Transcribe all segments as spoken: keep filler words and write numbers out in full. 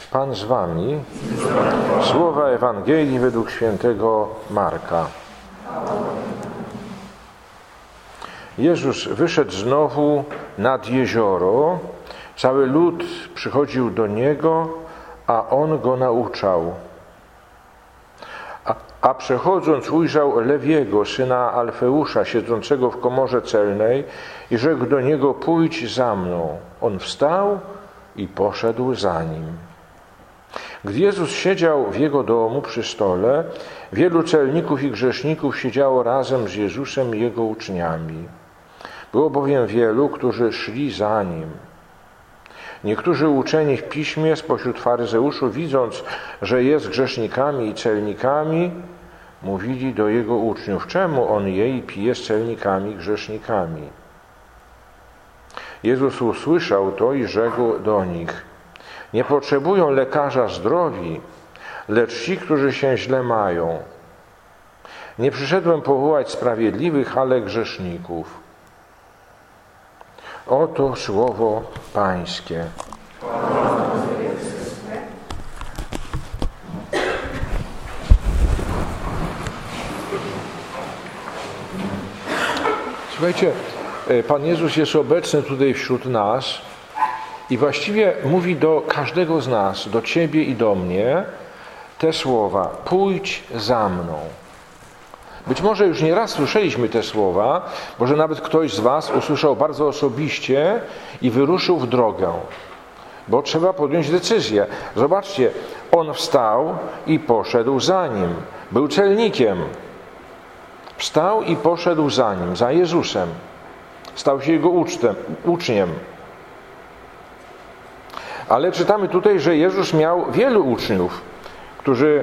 Pan z wami. Słowa Ewangelii według świętego Marka. Jezus wyszedł znowu nad jezioro. Cały lud przychodził do Niego, a On go nauczał. A, a przechodząc ujrzał Lewiego, syna Alfeusza, siedzącego w komorze celnej i rzekł do niego: pójdź za mną. On wstał i poszedł za nim. Gdy Jezus siedział w Jego domu przy stole, wielu celników i grzeszników siedziało razem z Jezusem i Jego uczniami. Było bowiem wielu, którzy szli za Nim. Niektórzy uczeni w piśmie spośród faryzeuszów, widząc, że jest grzesznikami i celnikami, mówili do Jego uczniów: czemu On je i pije z celnikami i grzesznikami? Jezus usłyszał to i rzekł do nich: nie potrzebują lekarza zdrowi, lecz ci, którzy się źle mają. Nie przyszedłem powołać sprawiedliwych, ale grzeszników. Oto słowo Pańskie. Słuchajcie, Pan Jezus jest obecny tutaj wśród nas i właściwie mówi do każdego z nas, do Ciebie i do mnie, te słowa: pójdź za mną. Być może już nieraz słyszeliśmy te słowa, może nawet ktoś z Was usłyszał bardzo osobiście i wyruszył w drogę, bo trzeba podjąć decyzję. Zobaczcie, on wstał i poszedł za nim. Był celnikiem. Wstał i poszedł za nim, za Jezusem. Stał się Jego ucztem, uczniem. Ale czytamy tutaj, że Jezus miał wielu uczniów, którzy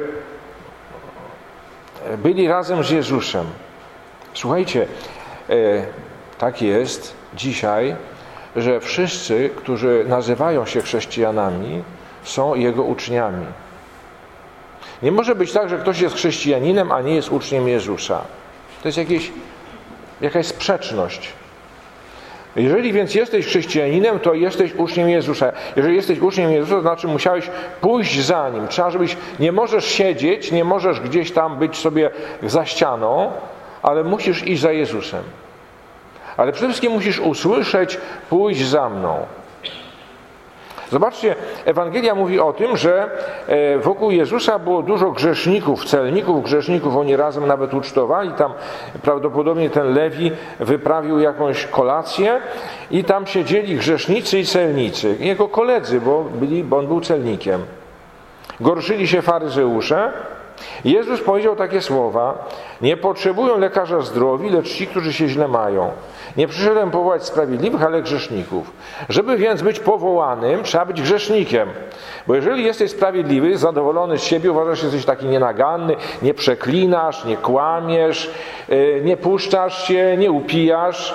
byli razem z Jezusem. Słuchajcie, e, tak jest dzisiaj, że wszyscy, którzy nazywają się chrześcijanami, są Jego uczniami. Nie może być tak, że ktoś jest chrześcijaninem, a nie jest uczniem Jezusa. To jest jakieś, jakaś sprzeczność. Jeżeli więc jesteś chrześcijaninem, to jesteś uczniem Jezusa. Jeżeli jesteś uczniem Jezusa, to znaczy musiałeś pójść za Nim. Trzeba, żebyś, nie możesz siedzieć, nie możesz gdzieś tam być sobie za ścianą, ale musisz iść za Jezusem. Ale przede wszystkim musisz usłyszeć: pójdź za mną. Zobaczcie, Ewangelia mówi o tym, że wokół Jezusa było dużo grzeszników, celników, grzeszników. Oni razem nawet ucztowali. Tam prawdopodobnie ten Lewi wyprawił jakąś kolację i tam siedzieli grzesznicy i celnicy. Jego koledzy, bo, byli, bo on był celnikiem. Gorszyli się faryzeusze. Jezus powiedział takie słowa: nie potrzebują lekarza zdrowi, lecz ci, którzy się źle mają. Nie przyszedłem powołać sprawiedliwych, ale grzeszników. Żeby więc być powołanym, trzeba być grzesznikiem. Bo jeżeli jesteś sprawiedliwy, zadowolony z siebie, uważasz, że jesteś taki nienaganny, nie przeklinasz, nie kłamiesz, nie puszczasz się, nie upijasz,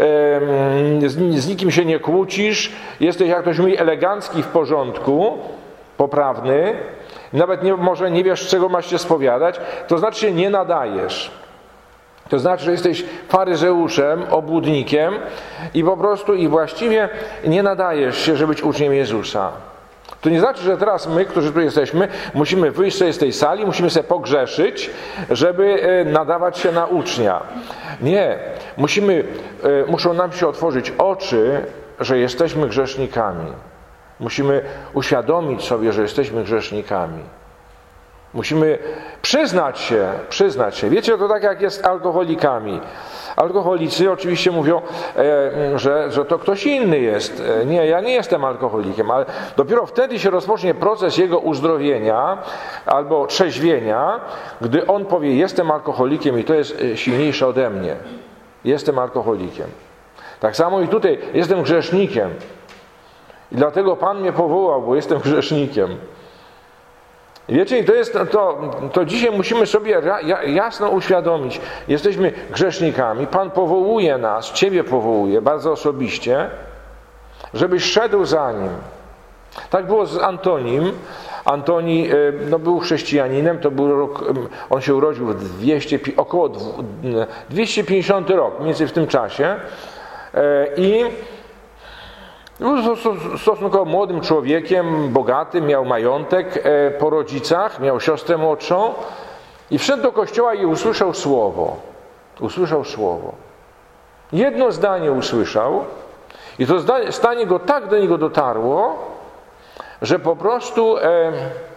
z nikim się nie kłócisz, jesteś, jak ktoś mówi, elegancki, w porządku, poprawny, nawet nie, może nie wiesz, czego masz się spowiadać, to znaczy się nie nadajesz. To znaczy, że jesteś faryzeuszem, obłudnikiem i po prostu i właściwie nie nadajesz się, żeby być uczniem Jezusa. To nie znaczy, że teraz my, którzy tu jesteśmy, musimy wyjść sobie z tej sali, musimy sobie pogrzeszyć, żeby nadawać się na ucznia. Nie. Musimy, muszą nam się otworzyć oczy, że jesteśmy grzesznikami. Musimy uświadomić sobie, że jesteśmy grzesznikami. Musimy przyznać się, przyznać się. Wiecie, to tak jak jest z alkoholikami. Alkoholicy oczywiście mówią, e, że, że to ktoś inny jest. E, nie, ja nie jestem alkoholikiem, ale dopiero wtedy się rozpocznie proces jego uzdrowienia albo trzeźwienia, gdy on powie: jestem alkoholikiem i to jest silniejsze ode mnie. Jestem alkoholikiem. Tak samo i tutaj, jestem grzesznikiem. I dlatego Pan mnie powołał, bo jestem grzesznikiem. Wiecie, i to jest to, to dzisiaj musimy sobie jasno uświadomić. Jesteśmy grzesznikami. Pan powołuje nas, Ciebie powołuje bardzo osobiście, żebyś szedł za Nim. Tak było z Antonim. Antoni no, był chrześcijaninem, to był rok, on się urodził w dwieście, około dwieście pięćdziesiąty rok, mniej więcej w tym czasie. I Był stosunkowo młodym człowiekiem, bogatym, miał majątek po rodzicach, miał siostrę młodszą i wszedł do kościoła i usłyszał słowo. Usłyszał słowo. Jedno zdanie usłyszał i to zdanie go tak do niego dotarło, że po prostu e,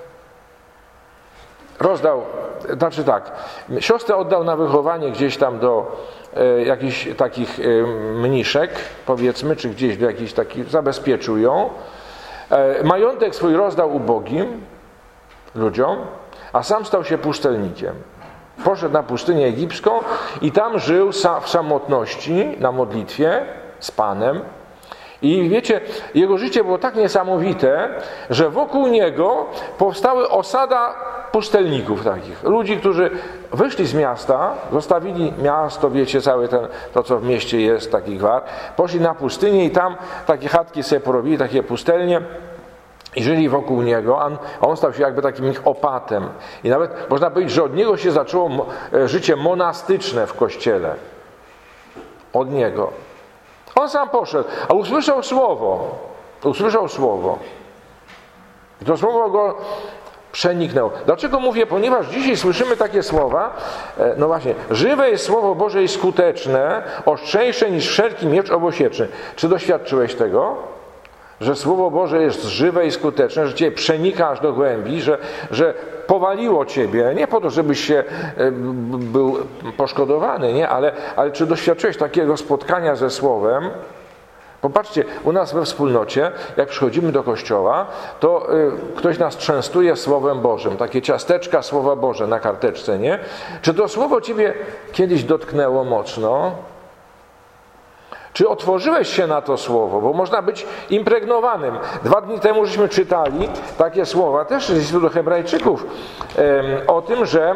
rozdał, znaczy tak, siostrę oddał na wychowanie gdzieś tam do e, jakichś takich e, mniszek, powiedzmy, czy gdzieś do jakichś takich, zabezpieczył ją. E, majątek swój rozdał ubogim ludziom, a sam stał się pustelnikiem. Poszedł na pustynię egipską i tam żył w samotności, na modlitwie z Panem. I wiecie, jego życie było tak niesamowite, że wokół niego powstała osada pustelników takich. Ludzi, którzy wyszli z miasta, zostawili miasto, wiecie, całe ten, to co w mieście jest, taki gwar, poszli na pustynię i tam takie chatki sobie porobili, takie pustelnie i żyli wokół niego, a on stał się jakby takim ich opatem. I nawet można powiedzieć, że od niego się zaczęło życie monastyczne w kościele. Od niego. On sam poszedł, a usłyszał słowo. Usłyszał słowo. I to słowo go przeniknęło. Dlaczego mówię? Ponieważ dzisiaj słyszymy takie słowa, no właśnie, żywe jest Słowo Boże i skuteczne, ostrzejsze niż wszelki miecz obosieczny. Czy doświadczyłeś tego? Że Słowo Boże jest żywe i skuteczne, że Cię przenika aż do głębi, że, że powaliło Ciebie, nie po to, żebyś się był poszkodowany, nie? Ale, ale czy doświadczyłeś takiego spotkania ze Słowem? Popatrzcie, u nas we wspólnocie, jak przychodzimy do kościoła, to y, ktoś nas częstuje Słowem Bożym, takie ciasteczka Słowa Boże na karteczce, nie? Czy to Słowo Ciebie kiedyś dotknęło mocno? Czy otworzyłeś się na to słowo? Bo można być impregnowanym. Dwa dni temu żeśmy czytali takie słowa, też z listu do Hebrajczyków, o tym, że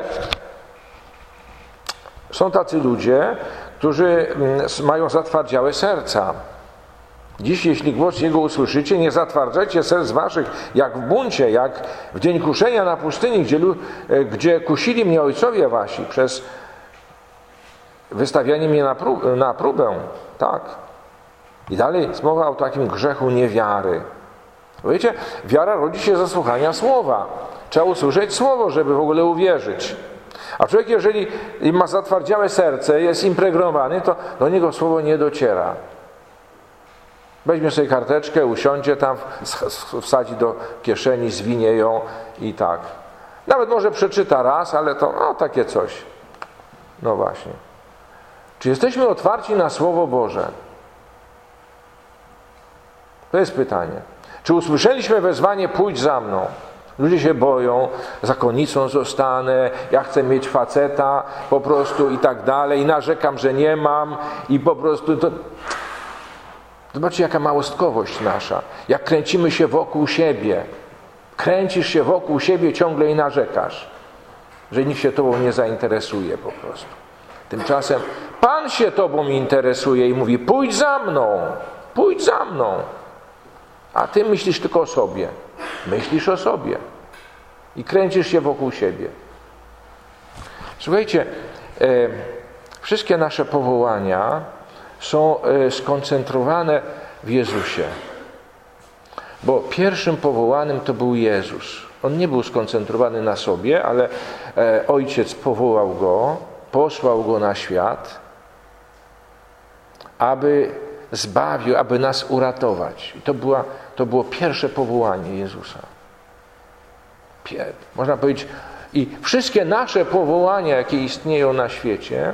są tacy ludzie, którzy mają zatwardziałe serca. Dziś, jeśli głos Jego usłyszycie, nie zatwardzajcie serc waszych, jak w buncie, jak w dzień kuszenia na pustyni, gdzie, gdzie kusili mnie ojcowie wasi przez wystawianie mnie na, prób, na próbę. Tak. I dalej jest mowa o takim grzechu niewiary. Wiecie, wiara rodzi się ze słuchania słowa. Trzeba usłyszeć słowo, żeby w ogóle uwierzyć. A człowiek, jeżeli ma zatwardziałe serce, jest impregnowany, to do niego słowo nie dociera. Weźmie sobie karteczkę, usiądzie tam, wsadzi do kieszeni, zwinie ją i tak. Nawet może przeczyta raz, ale to no, takie coś. No właśnie. Czy jesteśmy otwarci na Słowo Boże? To jest pytanie. Czy usłyszeliśmy wezwanie pójdź za mną? Ludzie się boją, zakonnicą zostanę, ja chcę mieć faceta po prostu i tak dalej, i narzekam, że nie mam i po prostu to... Zobaczcie, jaka małostkowość nasza. Jak kręcimy się wokół siebie. Kręcisz się wokół siebie ciągle i narzekasz, że nikt się tobą nie zainteresuje po prostu. Tymczasem Pan się tobą interesuje i mówi pójdź za mną, pójdź za mną. A ty myślisz tylko o sobie. Myślisz o sobie. I kręcisz się wokół siebie. Słuchajcie, e, wszystkie nasze powołania są e, skoncentrowane w Jezusie. Bo pierwszym powołanym to był Jezus. On nie był skoncentrowany na sobie, ale e, Ojciec powołał Go, posłał Go na świat, aby zbawił, aby nas uratować. I to, była, to było pierwsze powołanie Jezusa. Pier, można powiedzieć, i wszystkie nasze powołania, jakie istnieją na świecie,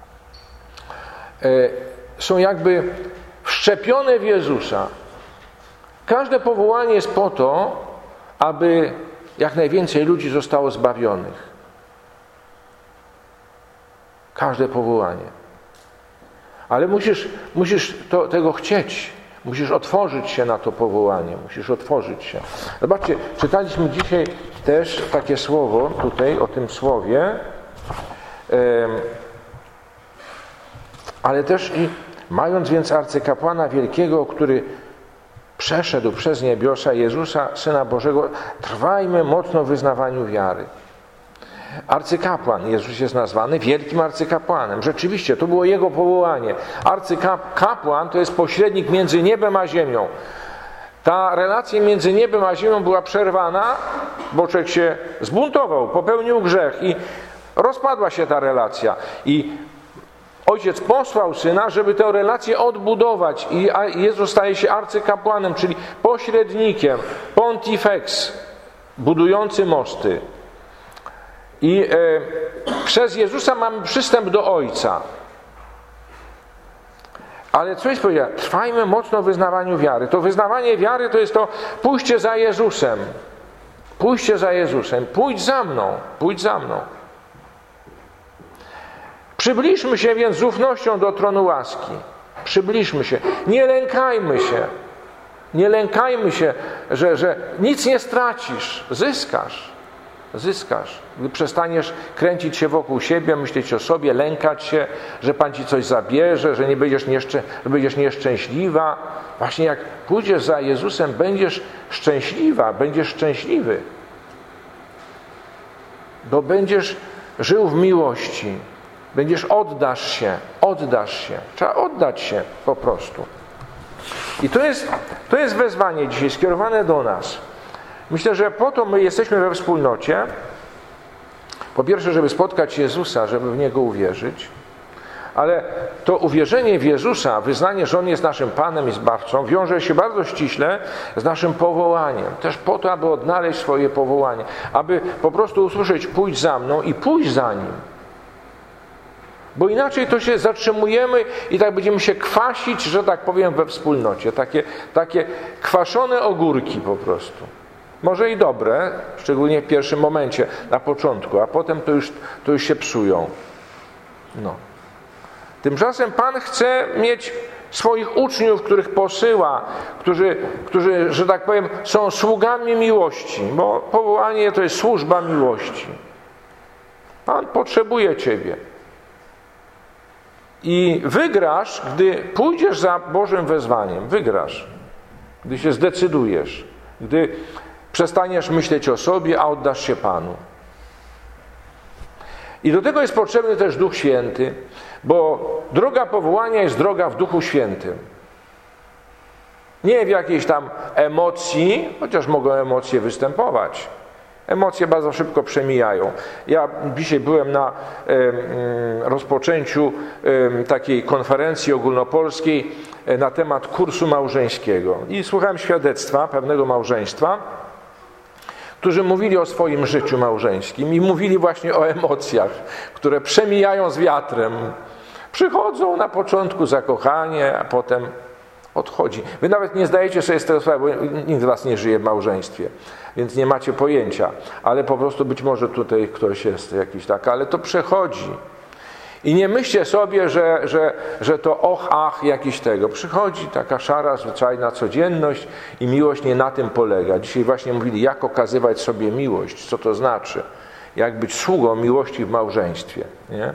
y, są jakby wszczepione w Jezusa. Każde powołanie jest po to, aby jak najwięcej ludzi zostało zbawionych. Każde powołanie. Ale musisz, musisz to, tego chcieć. Musisz otworzyć się na to powołanie. Musisz otworzyć się. Zobaczcie, czytaliśmy dzisiaj też takie słowo tutaj, o tym słowie, ale też i mając więc arcykapłana wielkiego, który przeszedł przez niebiosa, Jezusa, Syna Bożego, trwajmy mocno w wyznawaniu wiary. Arcykapłan. Jezus jest nazwany wielkim arcykapłanem. Rzeczywiście, to było Jego powołanie. Arcykapłan to jest pośrednik między niebem a ziemią. Ta relacja między niebem a ziemią była przerwana, bo człowiek się zbuntował, popełnił grzech i rozpadła się ta relacja. I Ojciec posłał Syna, żeby tę relację odbudować. I Jezus staje się arcykapłanem, czyli pośrednikiem, pontifex, budujący mosty. I e, przez Jezusa mamy przystęp do Ojca. Ale co jest powiedziane? Trwajmy mocno w wyznawaniu wiary. To wyznawanie wiary to jest to pójście za Jezusem. Pójście za Jezusem. Pójdź za mną. Pójdź za mną. Przybliżmy się więc z ufnością do tronu łaski. Przybliżmy się. Nie lękajmy się. Nie lękajmy się, że, że nic nie stracisz. Zyskasz. Zyskasz. Gdy przestaniesz kręcić się wokół siebie, myśleć o sobie, lękać się, że Pan ci coś zabierze, że nie będziesz, nieszczę, że będziesz nieszczęśliwa. Właśnie jak pójdziesz za Jezusem, będziesz szczęśliwa, będziesz szczęśliwy. Bo będziesz żył w miłości. Będziesz, oddasz się, oddasz się. Trzeba oddać się po prostu. I to jest, to jest wezwanie dzisiaj skierowane do nas. Myślę, że po to my jesteśmy we wspólnocie. Po pierwsze, żeby spotkać Jezusa, żeby w Niego uwierzyć. Ale to uwierzenie w Jezusa, wyznanie, że On jest naszym Panem i Zbawcą, wiąże się bardzo ściśle z naszym powołaniem. Też po to, aby odnaleźć swoje powołanie. Aby po prostu usłyszeć: pójdź za mną i pójdź za Nim. Bo inaczej to się zatrzymujemy i tak będziemy się kwasić, że tak powiem, we wspólnocie. Takie, takie kwaszone ogórki po prostu. Może i dobre, szczególnie w pierwszym momencie, na początku, a potem to już, to już się psują. No. Tymczasem Pan chce mieć swoich uczniów, których posyła, którzy, którzy, że tak powiem, są sługami miłości, bo powołanie to jest służba miłości. Pan potrzebuje Ciebie. I wygrasz, gdy pójdziesz za Bożym wezwaniem. Wygrasz. Gdy się zdecydujesz. Gdy przestaniesz myśleć o sobie, a oddasz się Panu. I do tego jest potrzebny też Duch Święty, bo droga powołania jest droga w Duchu Świętym. Nie w jakiejś tam emocji, chociaż mogą emocje występować. Emocje bardzo szybko przemijają. Ja dzisiaj byłem na e, rozpoczęciu e, takiej konferencji ogólnopolskiej e, na temat kursu małżeńskiego. I słuchałem świadectwa pewnego małżeństwa, którzy mówili o swoim życiu małżeńskim i mówili właśnie o emocjach, które przemijają z wiatrem. Przychodzą na początku zakochanie, a potem odchodzi. Wy nawet nie zdajecie sobie z tego sprawy, bo nikt z was nie żyje w małżeństwie, więc nie macie pojęcia, ale po prostu być może tutaj ktoś jest jakiś tak, ale to przechodzi. I nie myślcie sobie, że, że, że to och, ach, jakiś tego. Przychodzi taka szara, zwyczajna codzienność i miłość nie na tym polega. Dzisiaj właśnie mówili, jak okazywać sobie miłość, co to znaczy, jak być sługą miłości w małżeństwie. Nie?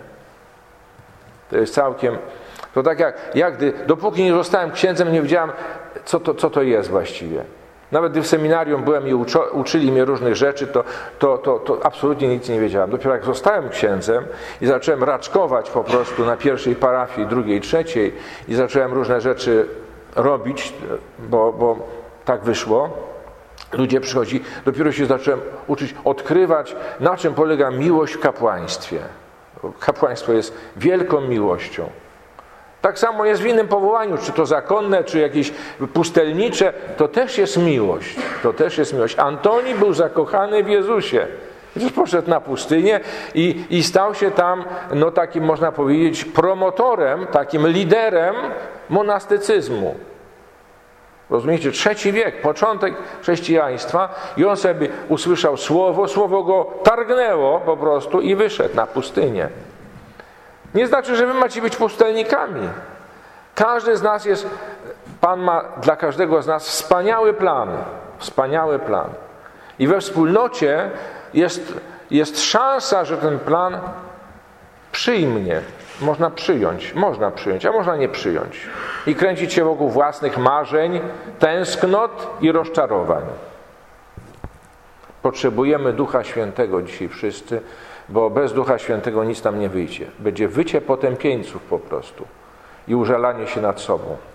To jest całkiem... To tak jak, jak gdy, dopóki nie zostałem księdzem, nie wiedziałem, co to, co to jest właściwie. Nawet gdy w seminarium byłem i uczo, uczyli mnie różnych rzeczy, to, to, to, to absolutnie nic nie wiedziałem. Dopiero jak zostałem księdzem i zacząłem raczkować po prostu na pierwszej parafii, drugiej, trzeciej i zacząłem różne rzeczy robić, bo, bo tak wyszło. Ludzie przychodzi, dopiero się zacząłem uczyć, odkrywać, na czym polega miłość w kapłaństwie. Kapłaństwo jest wielką miłością. Tak samo jest w innym powołaniu, czy to zakonne, czy jakieś pustelnicze, to też jest miłość. To też jest miłość. Antoni był zakochany w Jezusie. Jezus poszedł na pustynię i, i stał się tam, no takim można powiedzieć, promotorem, takim liderem monastycyzmu. Rozumiecie? Trzeci wiek, początek chrześcijaństwa i on sobie usłyszał słowo, słowo go targnęło po prostu i wyszedł na pustynię. Nie znaczy, że wy macie być pustelnikami. Każdy z nas jest, Pan ma dla każdego z nas wspaniały plan. Wspaniały plan. I we wspólnocie jest, jest szansa, że ten plan przyjmie. Można przyjąć, można przyjąć, a można nie przyjąć. I kręcić się wokół własnych marzeń, tęsknot i rozczarowań. Potrzebujemy Ducha Świętego dzisiaj wszyscy, bo bez Ducha Świętego nic tam nie wyjdzie. Będzie wycie potępieńców po prostu i użalanie się nad sobą.